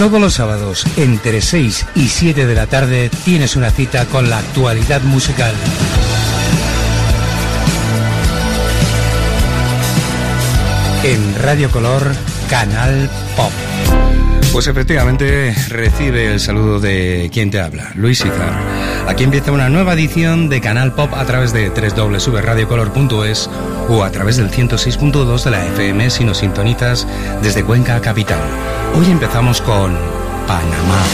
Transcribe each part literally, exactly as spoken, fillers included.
Todos los sábados, entre seis y siete de la tarde, tienes una cita con la actualidad musical. En Radio Color, Canal Pop. Pues efectivamente recibe el saludo de quien te habla, Luis Izar. Aquí empieza una nueva edición de Canal Pop a través de doble u doble u doble u punto radio color punto es o a través del ciento seis punto dos de la F M si nos sintonizas desde Cuenca Capital. Hoy empezamos con Panamá.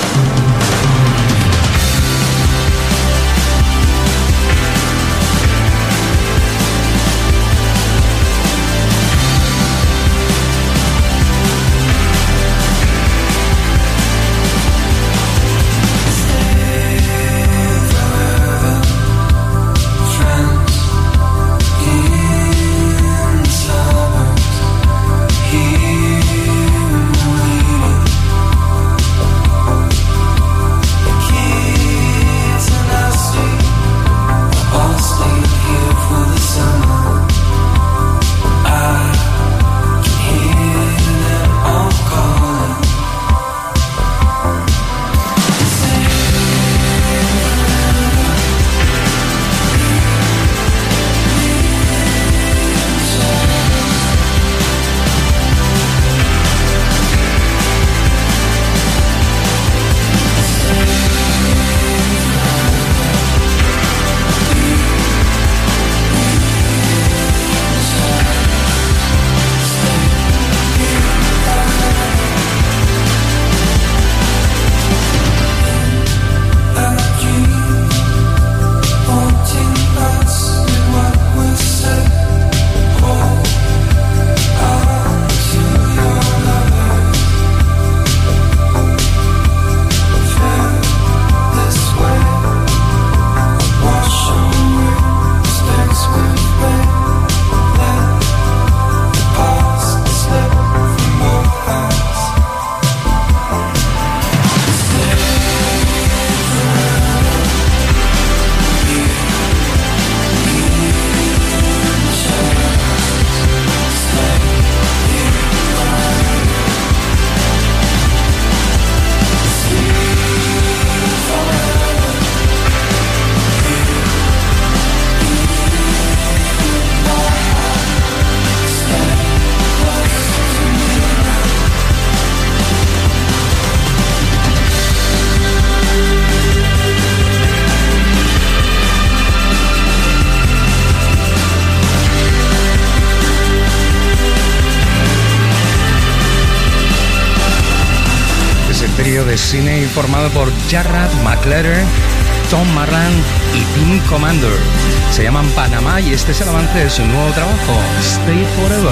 Cine formado por Jarrad McLaren, Tom Marran y Tim Commander. Se llaman Panamá y este es el avance de su nuevo trabajo, Stay Forever.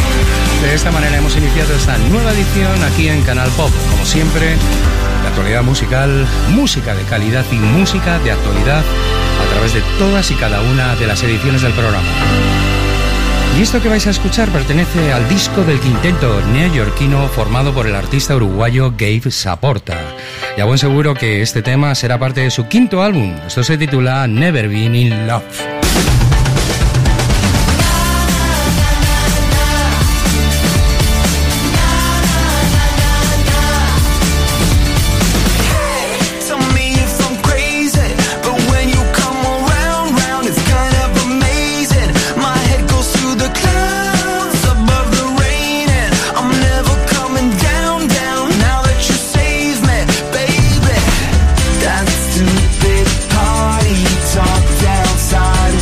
De esta manera hemos iniciado esta nueva edición aquí en Canal Pop. Como siempre, la actualidad musical, música de calidad y música de actualidad a través de todas y cada una de las ediciones del programa. Y esto que vais a escuchar pertenece al disco del quinteto neoyorquino formado por el artista uruguayo Gabe Saporta. Y a buen seguro que este tema será parte de su quinto álbum. Esto se titula Never Been in Love. Party talk outside.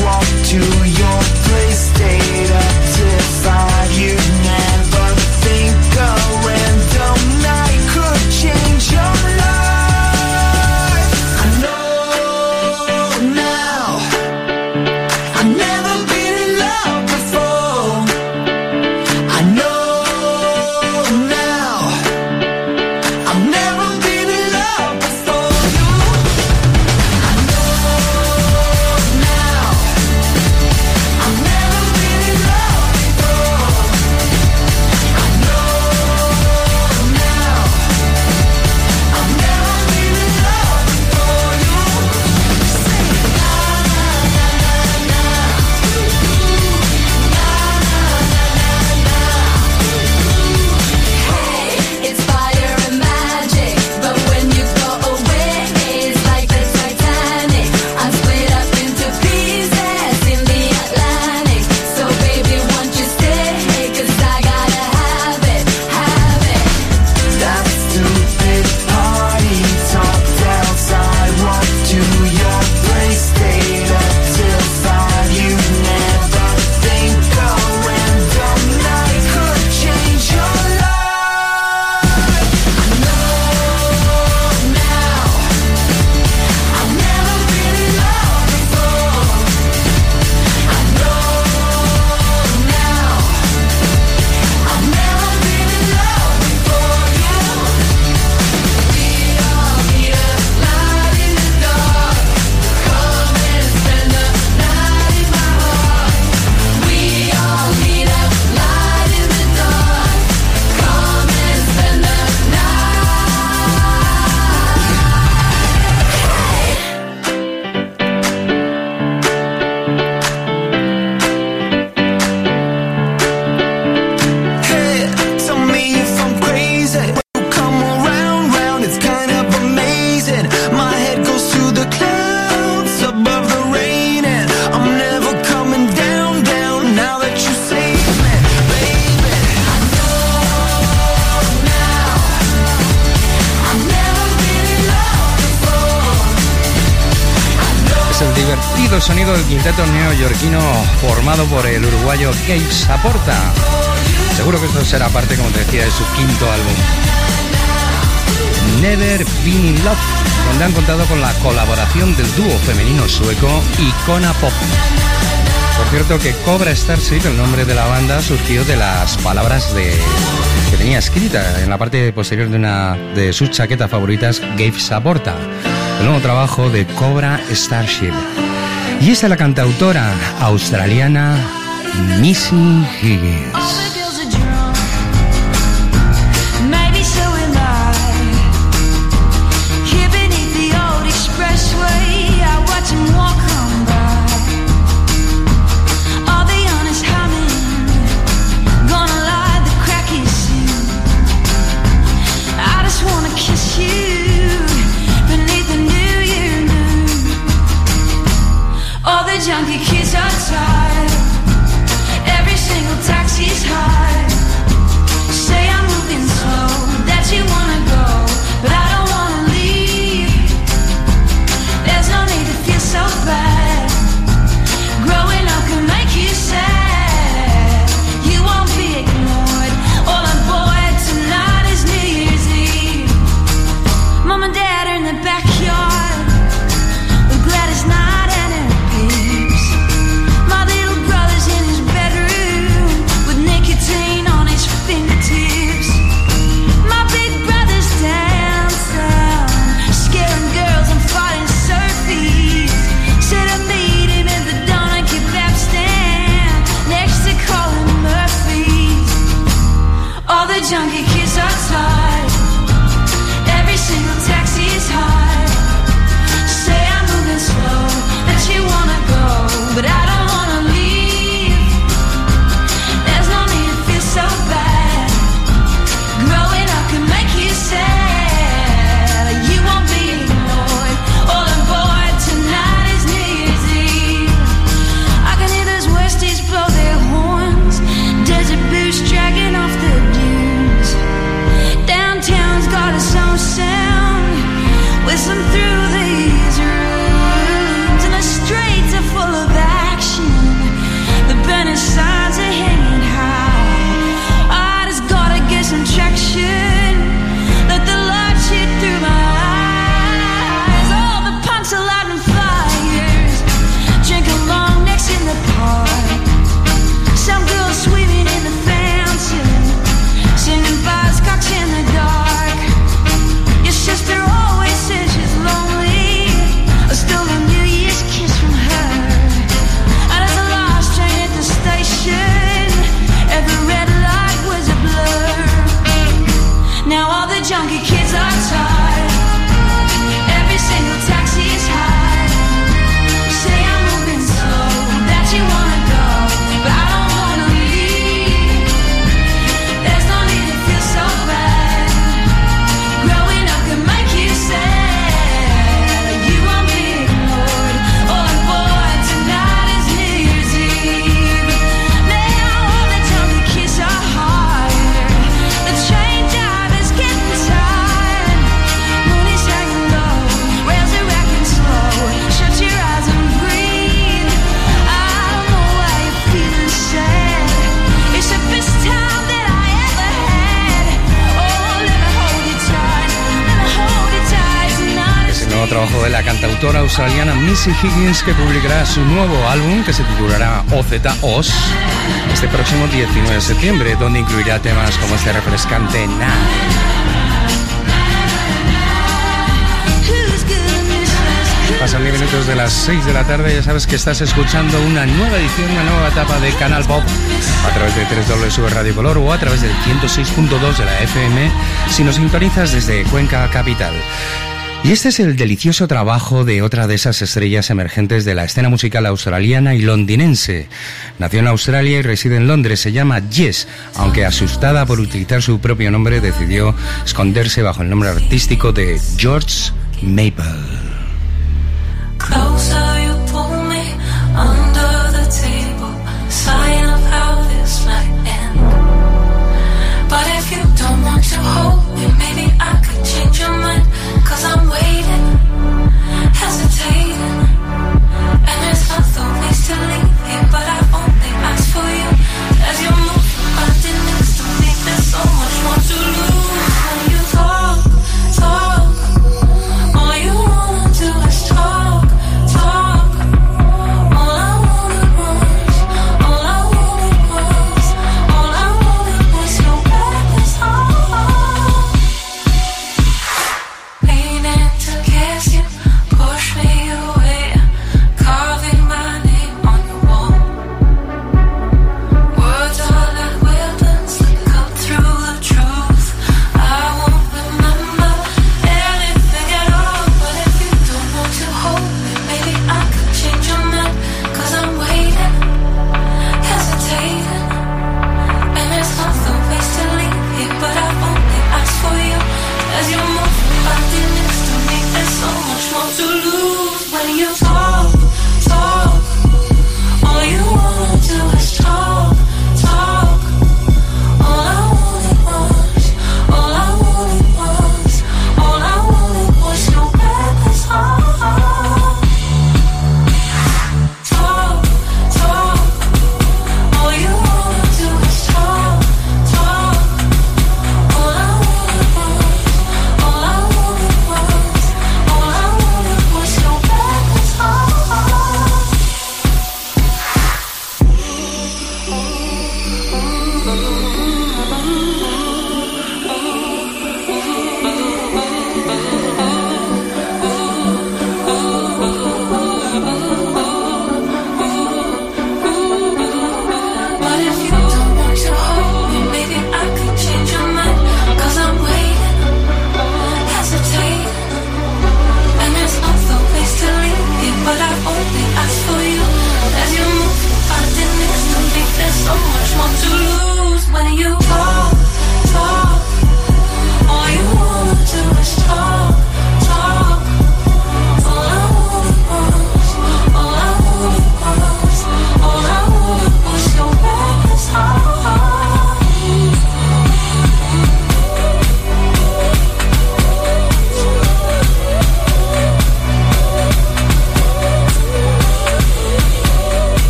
divertido sonido del quinteto neoyorquino formado por el uruguayo Gabe Saporta. Seguro que esto será parte, como te decía, de su quinto álbum, Never Been in Love, donde han contado con la colaboración del dúo femenino sueco Icona Pop. Por cierto que Cobra Starship, el nombre de la banda, surgió de las palabras de que tenía escrita en la parte posterior de una de sus chaquetas favoritas Gabe Saporta, el nuevo trabajo de Cobra Starship. Y esta es la cantautora australiana Missy Higgins. Junkie kids are tired. Every single taxi's high. Say I'm moving slow, that you wanna go, but I don't wanna leave. There's no need to feel so bad. Growing up can make you sad. You won't be ignored. All on board tonight is New Year's Eve. Mom and Dad are in the backyard with Gladys Knight and her peeps. My little brother's in his bedroom with nicotine on his fingertips. My big brother's downtown, scaring girls and fighting surfies. Said I meet him at the doner kebab stand next to Colin Murphy's. All the junkie kids are tired. Every single taxi is high. Say I'm moving slow, that you wanna go, but I don't wanna leave. There's no need to feel so bad. Growing up can make you sad. You won't be ignored. All on board tonight is New Year's Eve. I can hear those Westies blow their horns. Desert boots dragging off the dunes. Downtown's got its own sound. Listen through these rooms, and the streets are full of action. The banner signs are hanging high. I just gotta get some traction. Let the light shit through my eyes. All the punks are lighting fires. Drinking long necks in the park. Some girls swimming in the fountain, singing buzzcocks in the dark. Your sister always says she's lonely. I stole a New Year's kiss from her. And as a last train at the station, every red light was a blur. Now all the junkie kids are tired. Every single taxi is high. Say I'm moving slow, that you wanna go, but I don't wanna leave. There's no need to feel so bad. Growing up can make you sad. You won't be ignored. All on board tonight is New Year's Eve. Now all the junkie kids are hired. The train driver's getting tired. Moon is hanging low, rails are racking slow. Shut your eyes and breathe. I don't know why you're feeling sad. It's the best time that I ever had. Oh, let me hold you tight. Let me hold you tight tonight. Es el nuevo trabajo de la cantautora australiana Missy Higgins, que publicará su nuevo álbum, que se titulará O Z Os, este próximo diecinueve de septiembre, donde incluirá temas como este refrescante Nah. Who's gonna Pasan diez minutos de las seis de la tarde. Ya sabes que estás escuchando una nueva edición, una nueva etapa de Canal Pop a través de doble u doble u doble u punto radio color o a través del ciento seis punto dos de la F M si nos sintonizas desde Cuenca Capital. Y este es el delicioso trabajo de otra de esas estrellas emergentes de la escena musical australiana y londinense. Nació en Australia y reside en Londres. Se llama Jess, aunque asustada por utilizar su propio nombre, decidió esconderse bajo el nombre artístico de George Maple. Closer you pull me under the table, sign of how this might end. But if you don't want to hold me, maybe I could change your mind. Cause I'm waiting, hesitating, and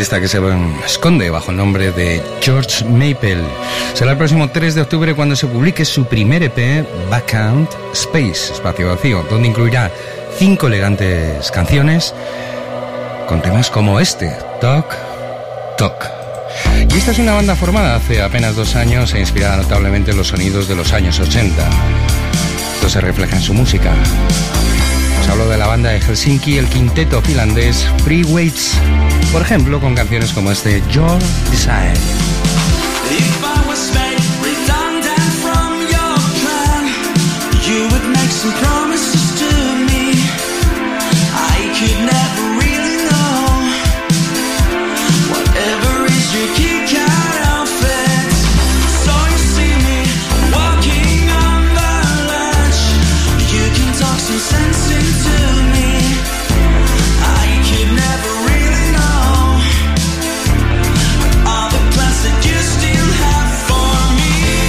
artista que se esconde bajo el nombre de George Maple. Será el próximo tres de octubre cuando se publique su primer E P, Vacant Space, espacio vacío, donde incluirá cinco elegantes canciones con temas como este, Talk, Talk. Y esta es una banda formada hace apenas dos años e inspirada notablemente en los sonidos de los años ochenta. Esto se refleja en su música. Os hablo de la banda de Helsinki, el quinteto finlandés Free Weights, por ejemplo, con canciones como este Your Desire. If I was made redundant from your plan, you would make some promises to me. I could never really know. Whatever is your kick out outfit. So you see me walking on the ledge. You can talk some sense into me. I could never really know all the plans that you still have for me.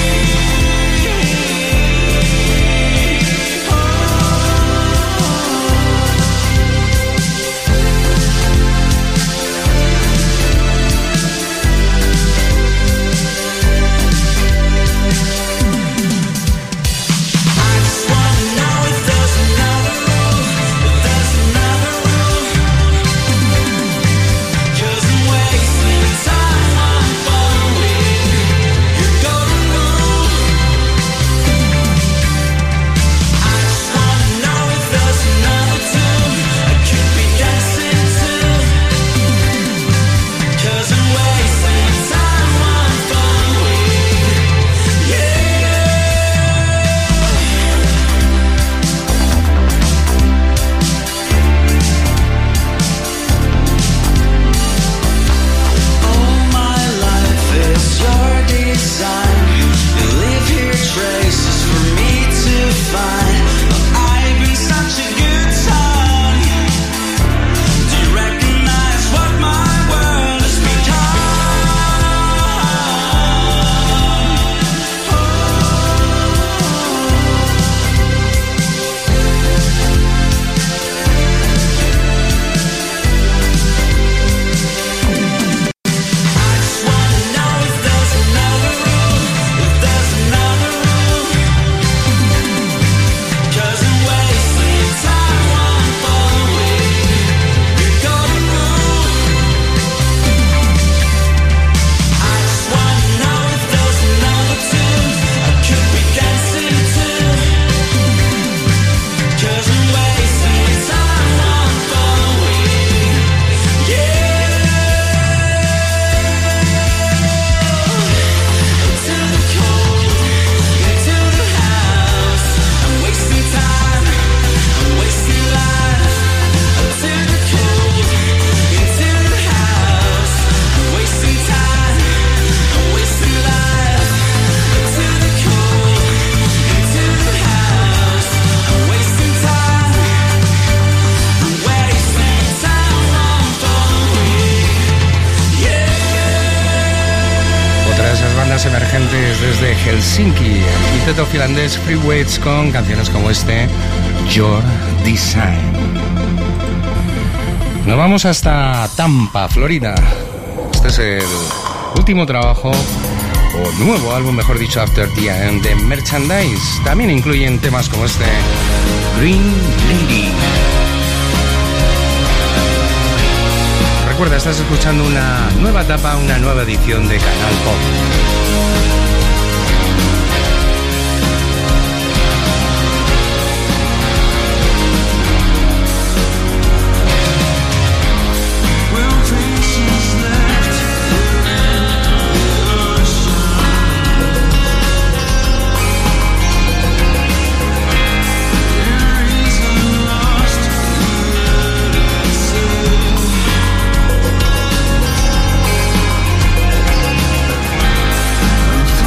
I just wanna know if there's another rule, if there's another rule. 'Cause I'm wasting time on following your golden rule. I just wanna know if there's another tune I could be dancing to. 'Cause I'm wasting time on following, yeah. All my life is your design. You leave here traces for me to find. I've been such a good time. Do you recognize what my world has become? I just wanna know if there's another rule, if there's another rule. 'Cause I'm wasting time on following your golden rule. I just wanna know if there's another tune I could be dancing to. 'Cause I'm wasting time on following, yeah. To the cold, into the house. I'm wasting time, I'm wasting life. To the cold, into the house. I'm wasting time, I'm wasting life. To the cold, into the house. I'm wasting time, I'm wasting time on following, yeah. Otra de esas bandas emergentes desde Helsinki, el quinteto finlandés Free Weights con canciones como este Your Design. Nos vamos hasta Tampa, Florida. Este es el último trabajo, o nuevo álbum, mejor dicho, After the End, de Merchandise. También incluyen temas como este Green Lady. Recuerda, estás escuchando una nueva etapa, una nueva edición de Canal Pop. Will faces left there is a lost soul.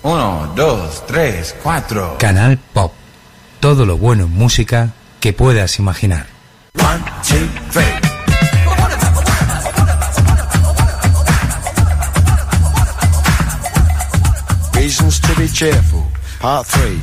Uno, dos, tres, cuatro. Canal Pop. Todo lo bueno en música que puedas imaginar. One, two, three. Reasons to be cheerful, part three.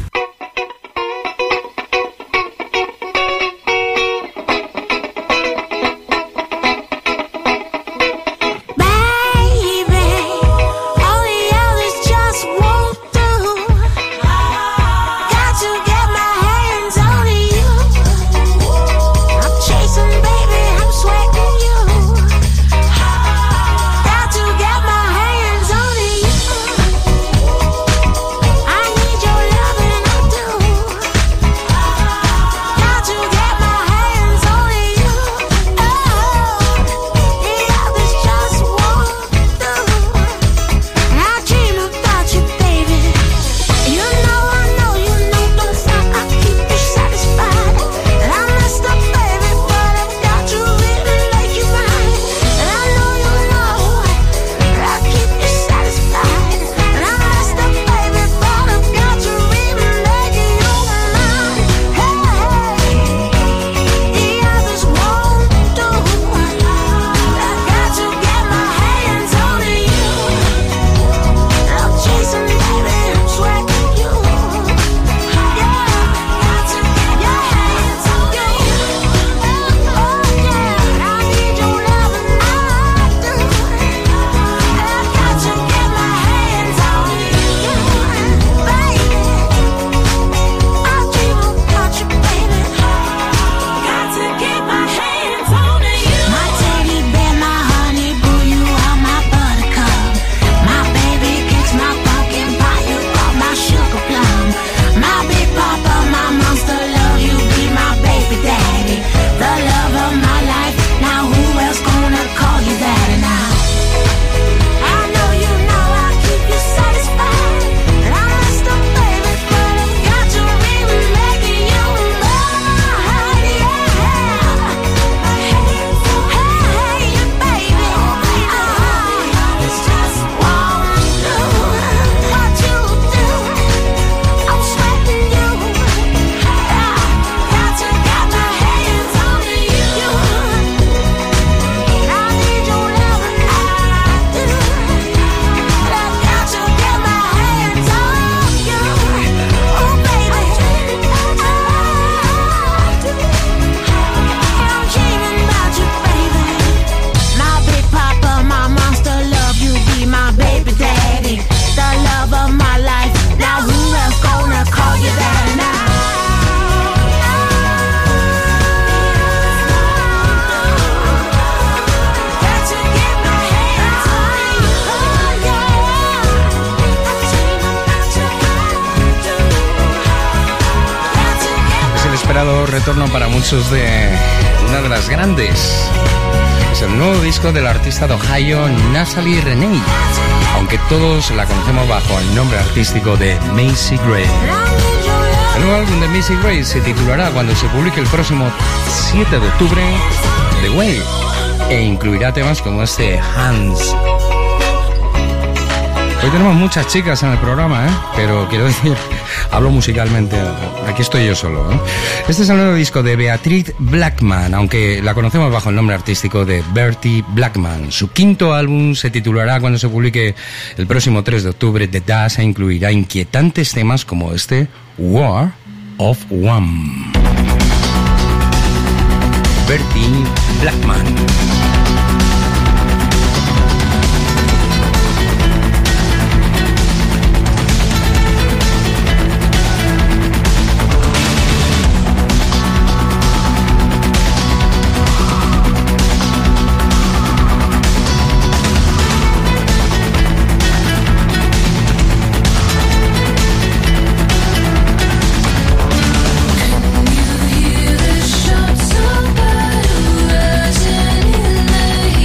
Retorno para muchos de una de las grandes. Es el nuevo disco del artista de Ohio, Nathalie Renee, aunque todos la conocemos bajo el nombre artístico de Macy Gray. El nuevo álbum de Macy Gray se titulará cuando se publique el próximo siete de octubre The Way, e incluirá temas como este Hands. Hoy tenemos muchas chicas en el programa, ¿eh? Pero quiero decir, hablo musicalmente, aquí estoy yo solo, ¿eh? Este es el nuevo disco de Beatrice Blackman, aunque la conocemos bajo el nombre artístico de Bertie Blackman. Su quinto álbum se titulará cuando se publique el próximo tres de octubre The Dash, e incluirá inquietantes temas como este War of One. Bertie Blackman. Shots of battle rising in the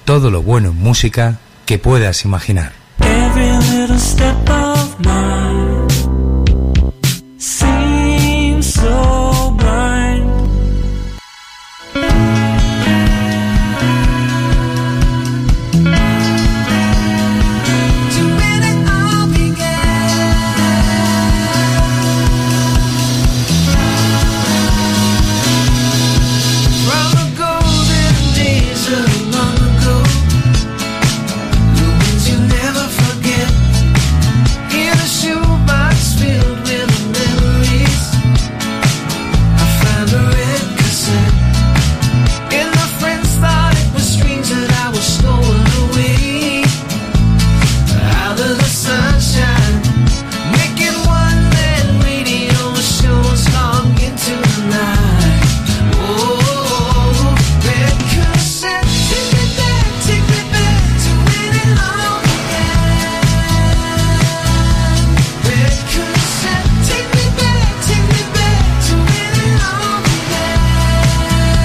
todo lo bueno en música que puedas imaginar. Every little step of mine seems so blind. To when it all began. From the golden days of long ago, the ones you never forget. In a shoebox filled with memories, I found a red cassette. And my friends thought it was strange that I was stolen away out of the sunshine, making one man radio shows long into the night. Oh, red cassette, take me back, take me back to when it all began. Red cassette, take me back, take me back to when it all began.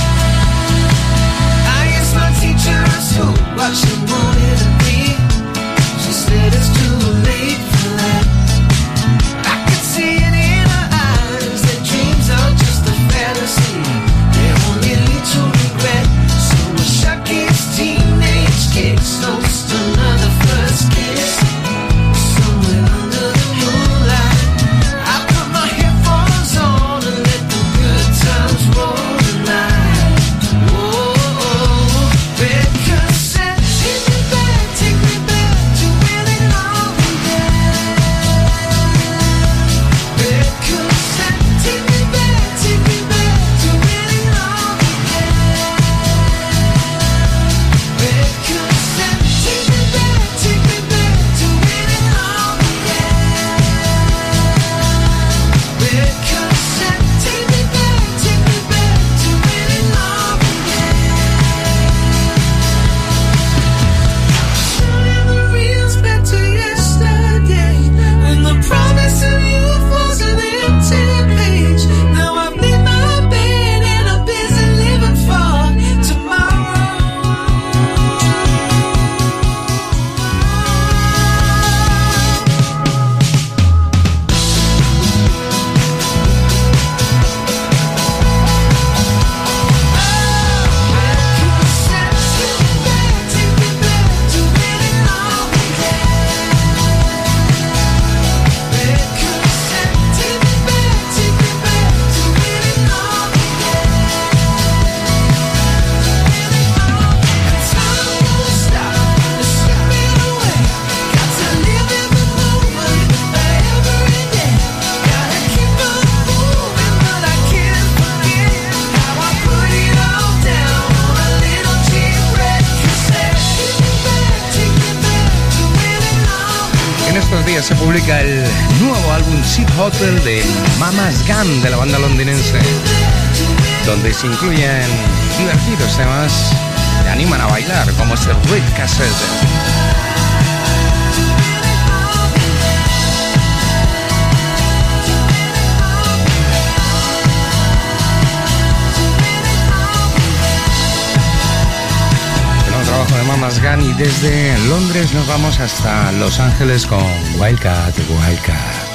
I asked my teacher at school what she wanted to be. She said it's too late for that. I could see it in her eyes that dreams are just a fantasy. They only lead to regret. So I shut his teenage kicks, lost another first kiss. Somewhere under the moonlight, I put my headphones on and let the good times roll tonight. Oh, red cassette, take me back, take me back to when it all began. Red cassette, take me back, take me back to when it all began. Red cassette, take me back, take me back to when it all began. Red cassette, take me back, take me back to when it all began. Turning the reels back to yesterday, when the promise of youth was an empty page. Now I've made my bed and I'm busy living for tomorrow. En estos días se publica el nuevo álbum Ship Hotel de Mama's Gun, de la banda londinense, donde se incluyen divertidos temas que animan a bailar, como este Red Cassette. Trabajo de Mama's Gun, y desde Londres nos vamos hasta Los Ángeles con Wildcat, Wildcat.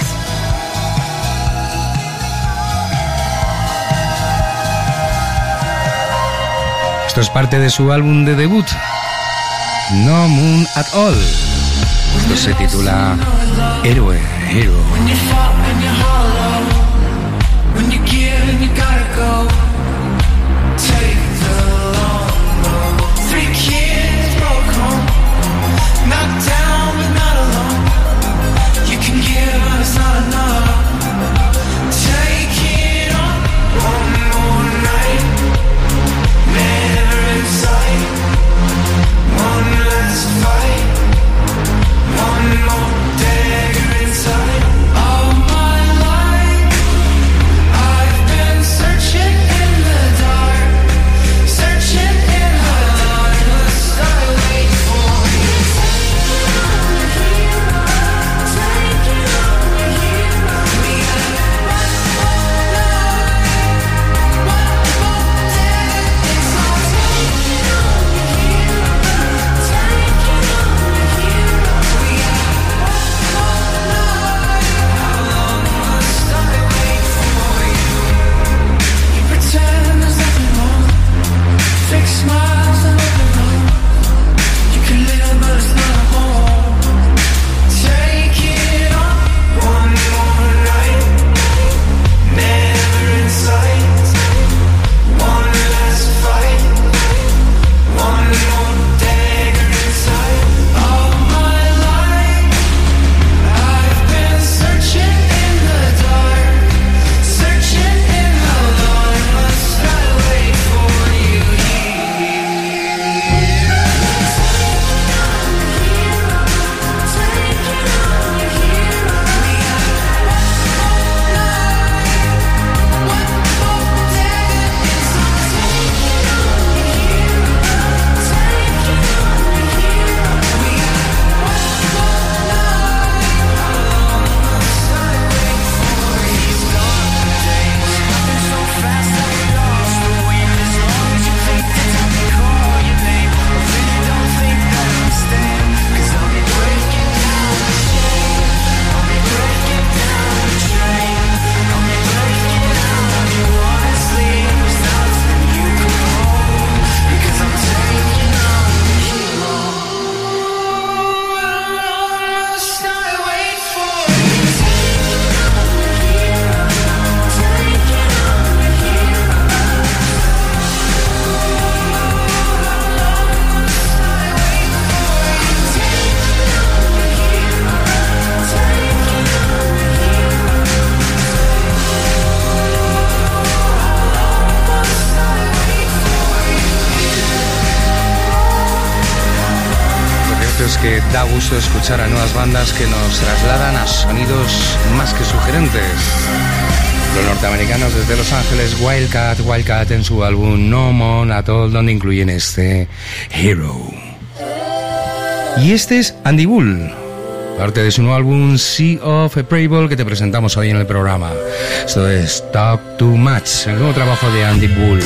Esto es parte de su álbum de debut, No Moon at All. Esto se titula Héroe, Hero. Knocked down but not alone. You can give but it's not enough. Take it on one more night. Never inside. One last fight. One more dagger inside. All my life que da gusto escuchar a nuevas bandas que nos trasladan a sonidos más que sugerentes. Los norteamericanos desde Los Ángeles, Wildcat, Wildcat en su álbum No More At All, donde incluyen este Hero. Y este es Andy Bull, parte de su nuevo álbum Sea of April que te presentamos hoy en el programa. Esto es Talk Too Much, el nuevo trabajo de Andy Bull.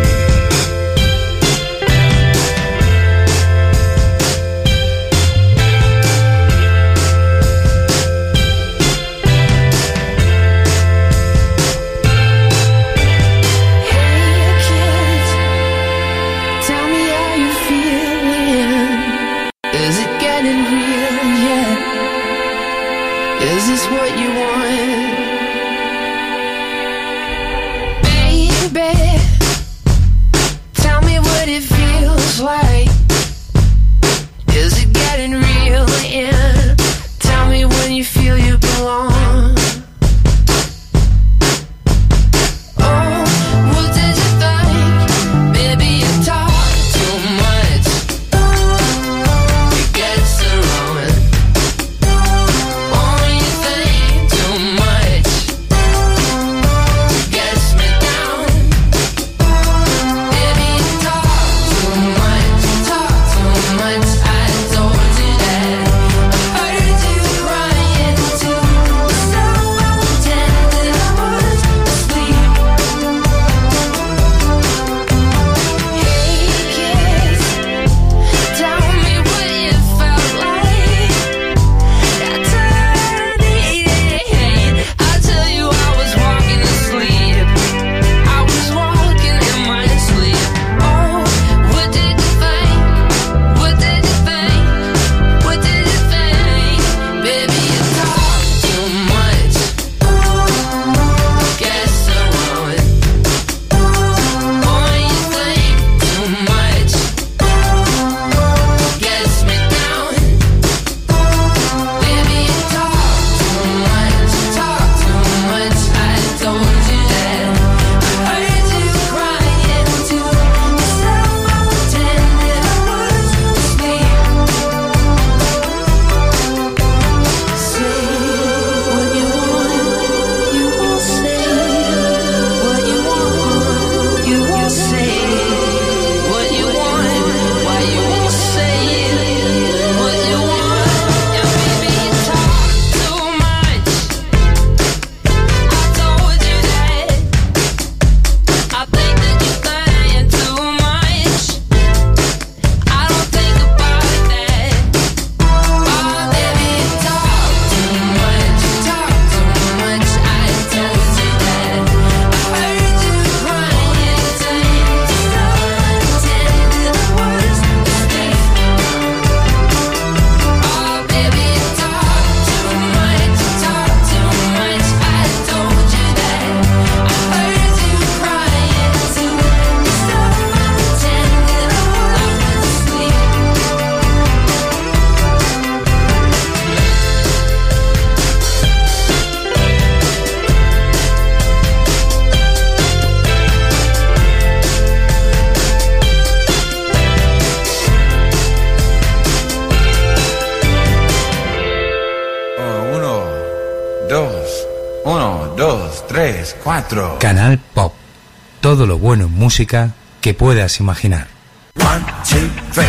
Canal Pop. Todo lo bueno en música que puedas imaginar. One, two, three.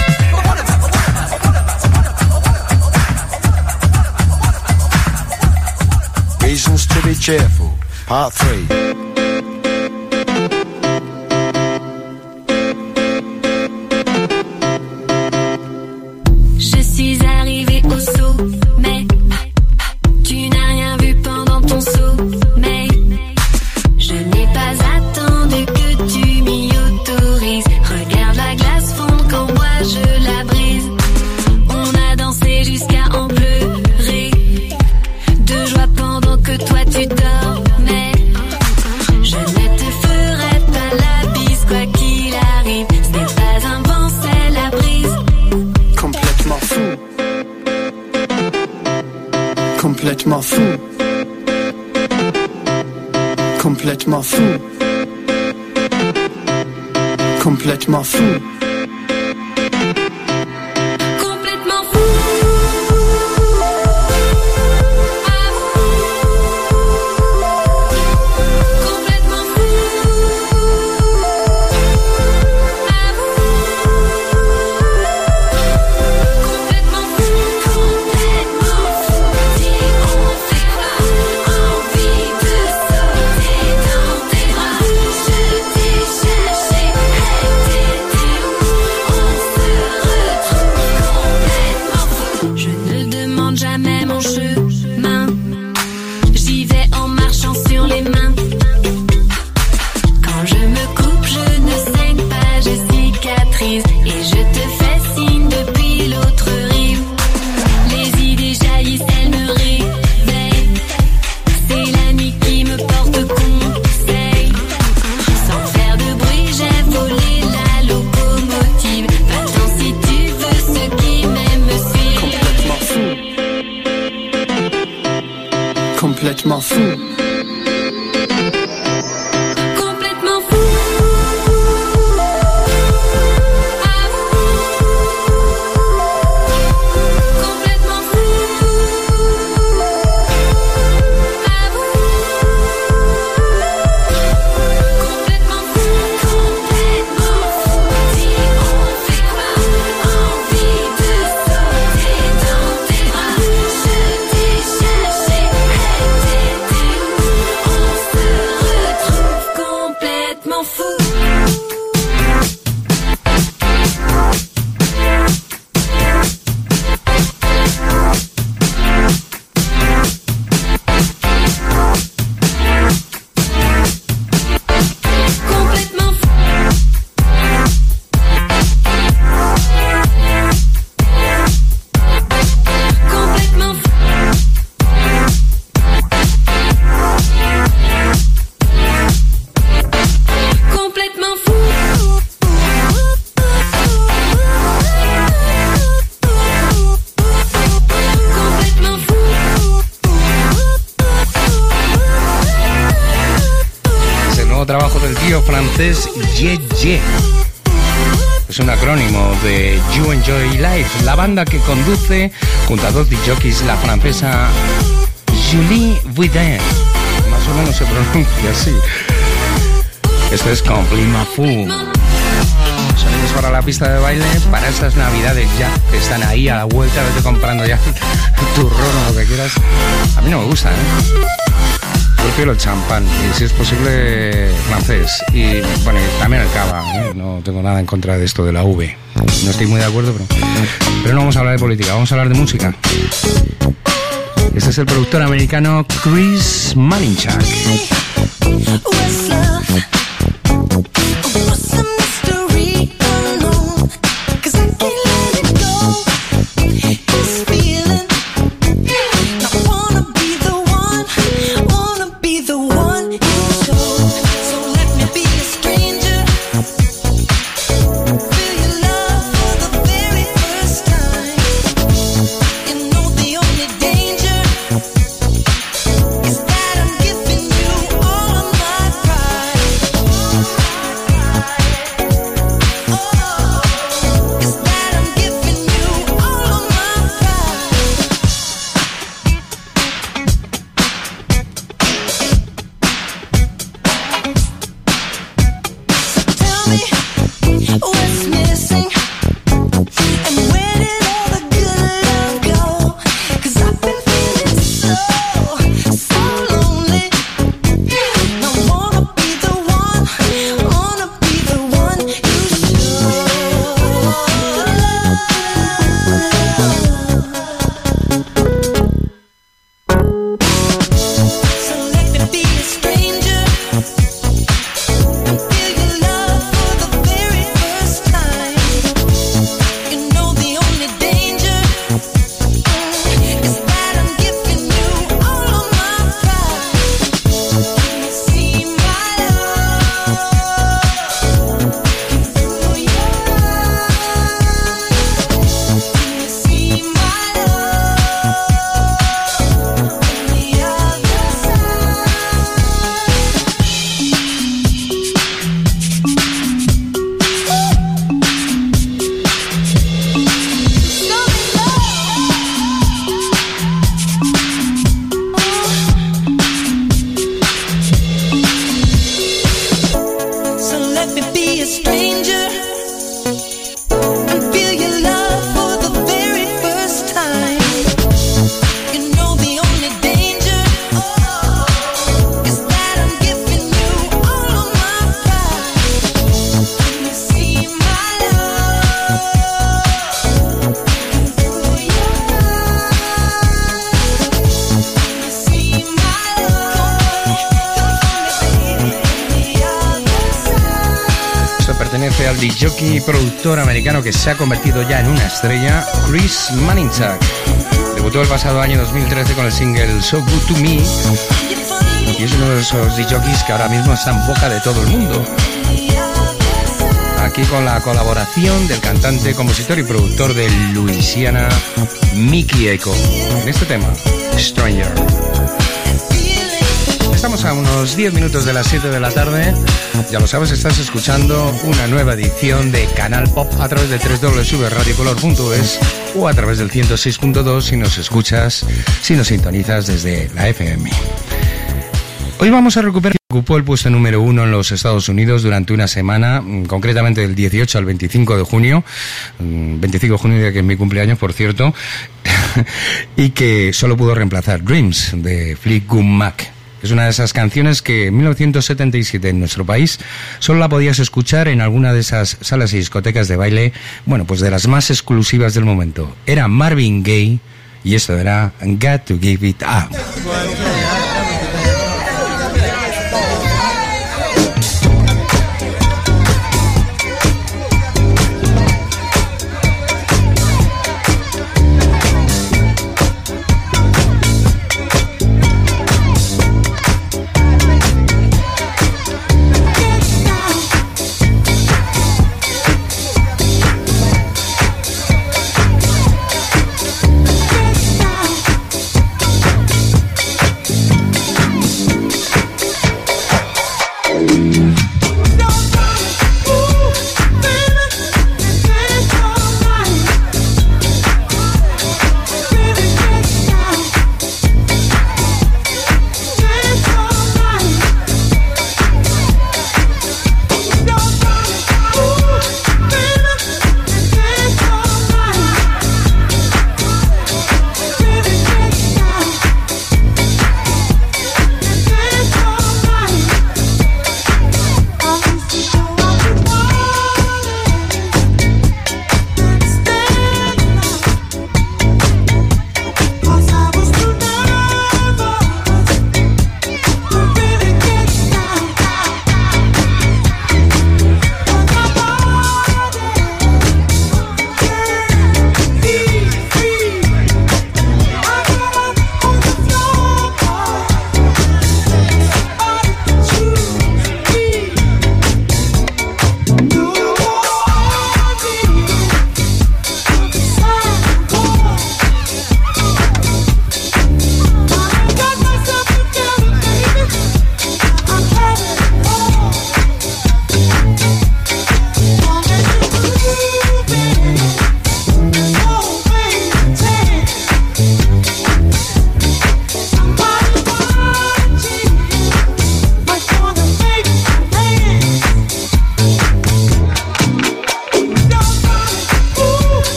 Reasons to be cheerful, part three. Je suis arrivée au sommet. Tu n'as rien vu pendant ton sommeil. Je n'ai pas attendu que tu m'y autorises. Regarde la glace fondre quand moi je la brise. On a dansé jusqu'à en pleurer de joie pendant que toi tu dormais. Je ne te ferai pas la bise quoi qu'il arrive. Ce n'est pas un vent, c'est la brise. Complètement fou. Complètement fou. Complètement fou. Complètement fou. Complètement fou. complètement fou. Complètement fou. Complètement fou. Complètement fou. Complètement fou. Dis, on fait quoi? Envie de sauter dans tes bras. Je t'ai cherché, elle t'était où? On se retrouve complètement fou. Complètement fou. Complètement fou. Complètement fou. Complètement fou. Es el nuevo trabajo del tío francés Ye Ye. Es un acrónimo de You Enjoy Life, la banda que conduce junto a dos jockeys la francesa Julie Vuidin. Más o menos se pronuncia así. Esto es Complètement Fou. Salimos para la pista de baile para estas navidades ya, que están ahí a la vuelta, vete comprando ya turrón o lo que quieras. A mí no me gusta, ¿eh? Yo prefiero el champán y si es posible francés. Y bueno, y también el cava, ¿eh? No tengo nada en contra de esto de la uve. No estoy muy de acuerdo, pero, pero no vamos a hablar de política, vamos a hablar de música. Este es el productor americano Chris Malinchak. What's love? What's a mystery unknown? 'Cause I can't let it go. This feeling, I wanna be the one, wanna be the one you show. So let me be a stranger. Feel your love for the very first time. You know the only danger is that I'm giving you all of my pride. Oh, is that I'm giving you all of my pride. Tell me what's missing and where did all the good love go? 'Cause I've been feeling so, so lonely. I wanna be the one, wanna be the one you show. So let me be a stranger and feel your love for the very first time. You know the only danger is that I'm giving you all of my pride. Can you see my love through your eyes? Can you see my love on the other side? So let me be a stranger and feel your love for the very first time. You know the only danger is that I'm giving you all of my pride. Can you see my love through your eyes? Can you see my love? Come on, baby, on the other side. Esto pertenece al disc-jockey y productor americano que se ha convertido ya en una estrella, Chris Malinchak. Debutó el pasado año dos mil trece con el single So Good To Me y es uno de esos disc-jockeys que ahora mismo está en boca de todo el mundo. Aquí con la colaboración del cantante, compositor y productor de Louisiana, Mickey Echo, en este tema, Stranger. Feel Estamos a unos diez minutos de las siete de la tarde. Ya lo sabes, estás escuchando una nueva edición de Canal Pop a través de doble u doble u doble u punto radiocolor punto es o a través del ciento seis punto dos si nos escuchas, si nos sintonizas desde la F M. Hoy vamos a recuperar. Ocupó el puesto número uno en los Estados Unidos durante una semana, concretamente del dieciocho al veinticinco de junio, veinticinco de junio, día que es mi cumpleaños, por cierto, y que solo pudo reemplazar Dreams de Fleetwood Mac. Es una de esas canciones que en mil novecientos setenta y siete en nuestro país solo la podías escuchar en alguna de esas salas y discotecas de baile, bueno, pues de las más exclusivas del momento. Era Marvin Gaye y esto era Got to Give It Up.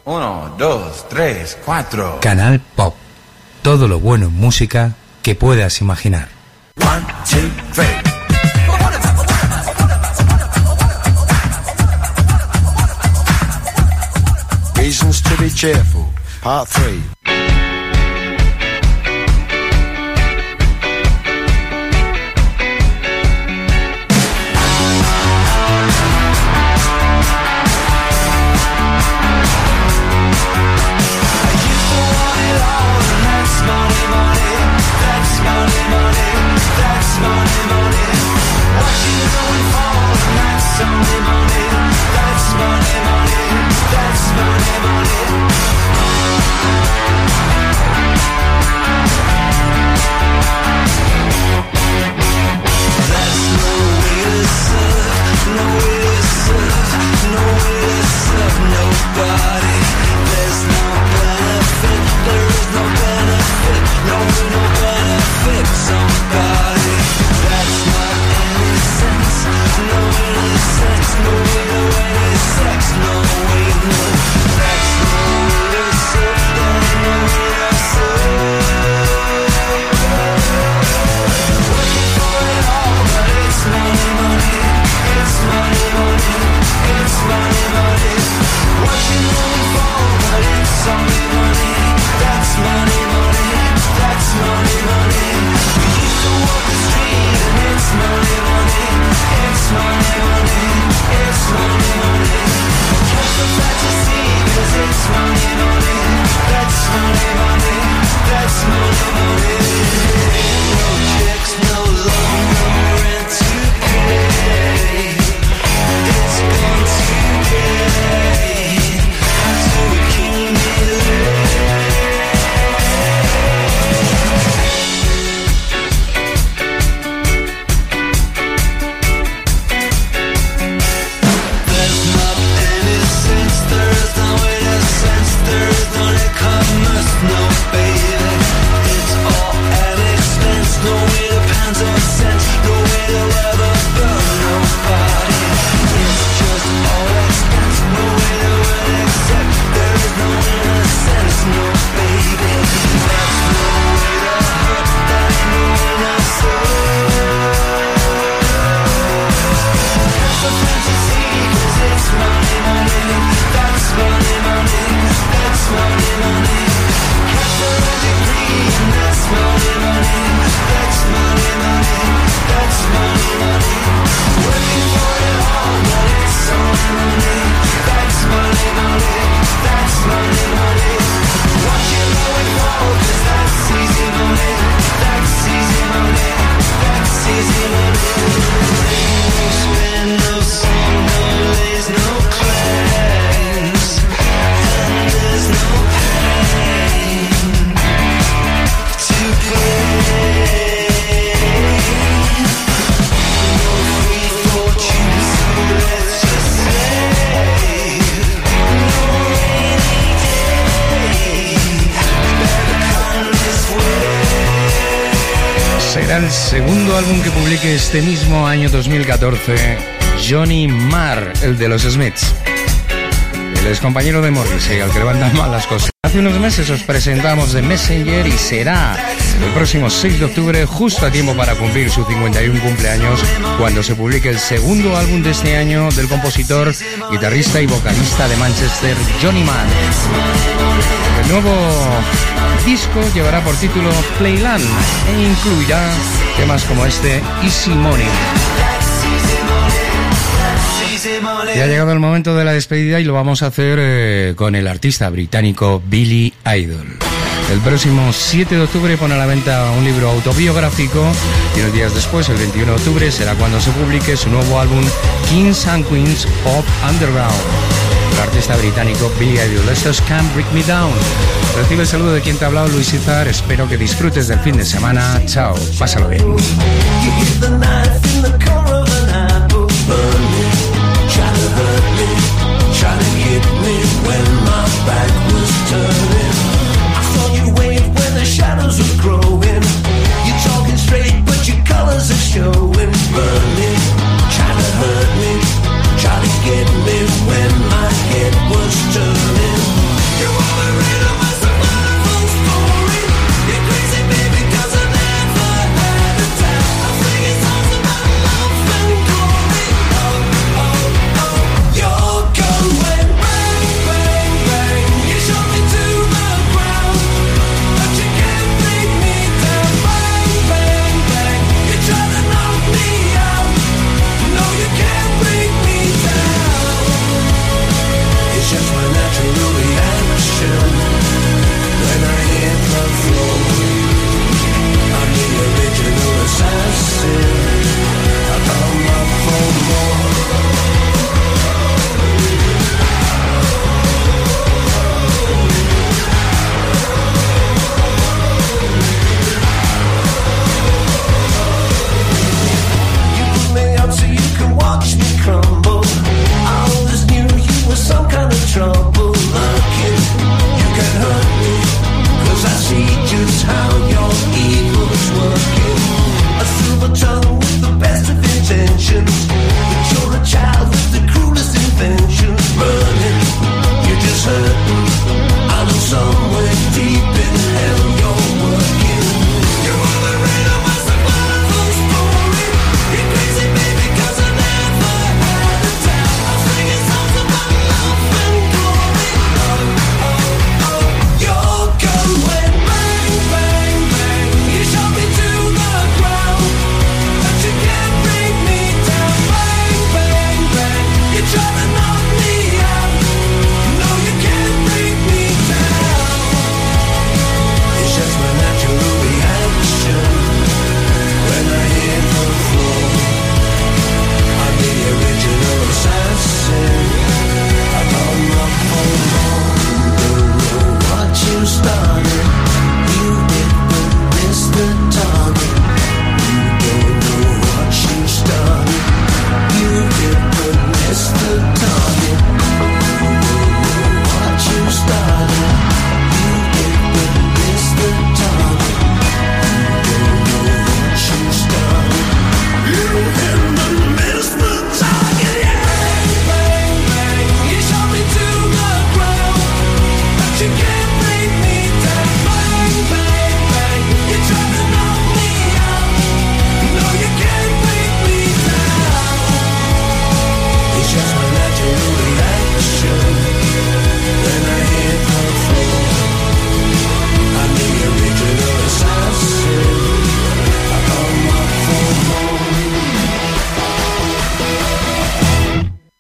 Uno, dos, tres, cuatro. Canal Pop. Todo lo bueno en música que puedas imaginar. One, two, three. Reasons to be cheerful, part three. El segundo álbum que publique este mismo año dos mil catorce, Johnny Marr, el de los Smiths. El ex compañero de Morrissey, al que le van tan mal las cosas. Hace unos meses os presentamos The Messenger y será el próximo seis de octubre, justo a tiempo para cumplir su cincuenta y uno cumpleaños, cuando se publique el segundo álbum de este año del compositor, guitarrista y vocalista de Manchester, Johnny Marr. El nuevo disco llevará por título Playland e incluirá temas como este, Easy Money. Ya ha llegado el momento de la despedida y lo vamos a hacer eh, con el artista británico Billy Idol. El próximo siete de octubre pone a la venta un libro autobiográfico y unos días después, el veintiuno de octubre, será cuando se publique su nuevo álbum Kings and Queens of Underground. El artista británico Billy Idol. Esto es Can't Break Me Down. Recibe el saludo de quien te ha hablado, Luis Izar. Espero que disfrutes del fin de semana. Chao, pásalo bien.